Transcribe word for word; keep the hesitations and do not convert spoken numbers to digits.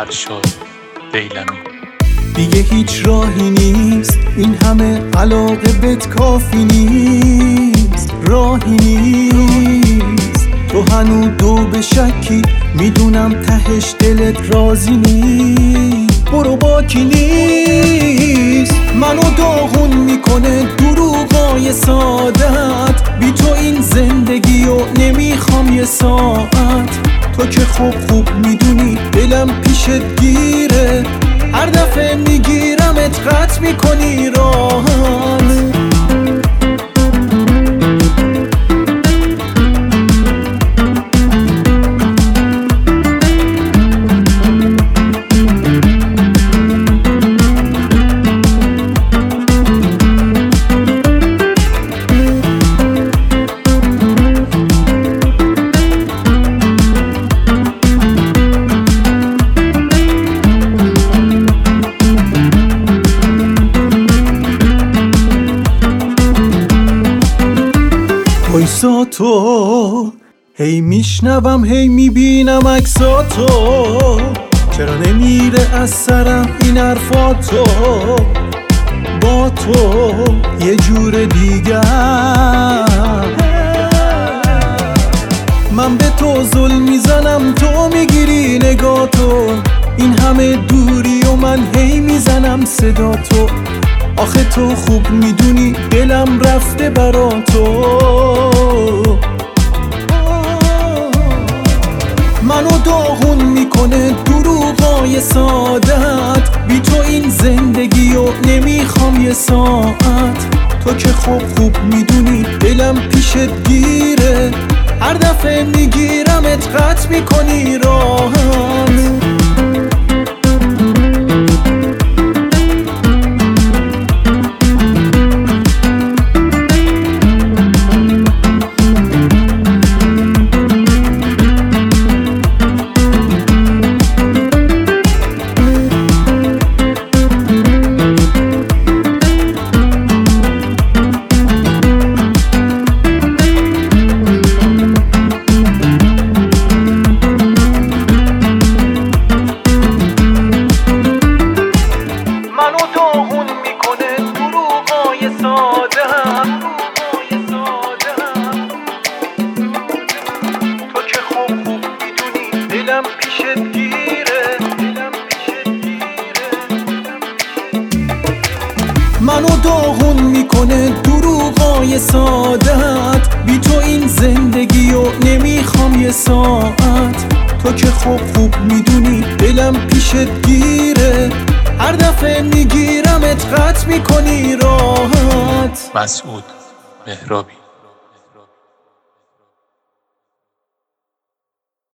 فرشاد دیلمی. دیگه هیچ راهی نیست، این همه علاقه بهت کافی نیست، راهی نیست. تو هنو دو به شکی، میدونم تهش دلت راضی نیست. برو باکی نیست، منو داغون میکنه دروغای سادت. بی تو این زندگی و نمیخوام یه ساعت. تو که خوب خوب میدونی دلم پیشت گیره، هر دفعه میگیرمت قطع میکنی راهت. وایساتو هی میشنوم هی میبینم عکساتو، چرا نمیره از سرم این حرفاتو؟ با تو یه جور دیگر، من به تو ظلم میزنم تو میگیری نگاتو. این همه دوری و من هی میزنم صداتو. آخه تو خوب میدونی دلم رفته برا تو. منو داغون میکنه دروغای سادت. بی تو این زندگی و نمیخوام یه ساعت. تو که خوب خوب میدونی دلم پیشت گیره، هر دفعه میگیرمت قطع میکنی راهت. تو که خوب خوب میدونی دلم پیشت گیره، منو داغون میکنه دروغای سادت. بی تو این زندگی و نمیخوام یه ساعت. تو که خوب خوب میدونی دلم پیشت گیره، هر دفعه میگیرمت قطع میکنی راحت. مسعود مهرابی.